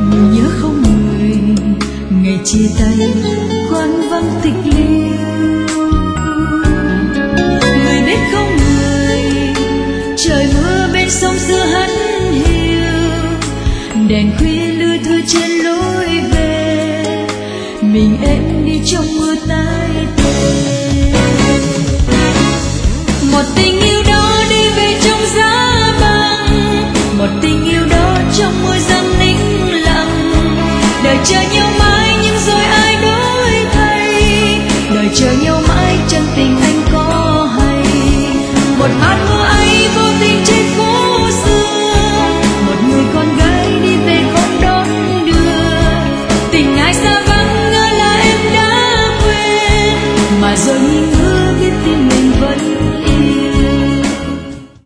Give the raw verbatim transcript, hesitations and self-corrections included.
người nhớ không người, ngày chia tay quán vắng tịch liêu. Người biết không người, trời mưa bên sông xưa hắt hiu, đèn khuya lưa thưa trên lối về, mình em đi trong mưa tái.